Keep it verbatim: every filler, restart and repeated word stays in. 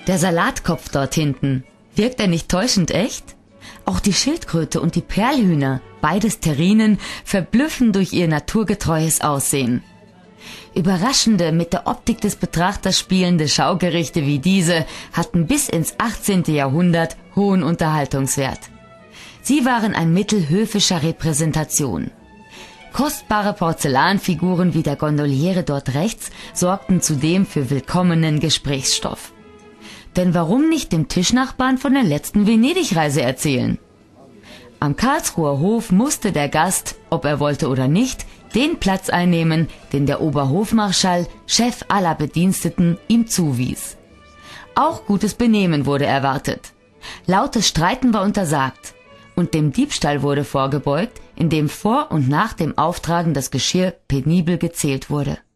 Der Salatkopf dort hinten, wirkt er nicht täuschend echt? Auch die Schildkröte und die Perlhühner, beides Terrinen, verblüffen durch ihr naturgetreues Aussehen. Überraschende, mit der Optik des Betrachters spielende Schaugerichte wie diese hatten bis ins achtzehnte Jahrhundert hohen Unterhaltungswert. Sie waren ein Mittel höfischer Repräsentation. Kostbare Porzellanfiguren wie der Gondoliere dort rechts sorgten zudem für willkommenen Gesprächsstoff. Denn warum nicht dem Tischnachbarn von der letzten Venedig-Reise erzählen? Am Karlsruher Hof musste der Gast, ob er wollte oder nicht, den Platz einnehmen, den der Oberhofmarschall, Chef aller Bediensteten, ihm zuwies. Auch gutes Benehmen wurde erwartet. Lautes Streiten war untersagt und dem Diebstahl wurde vorgebeugt, indem vor und nach dem Auftragen das Geschirr penibel gezählt wurde.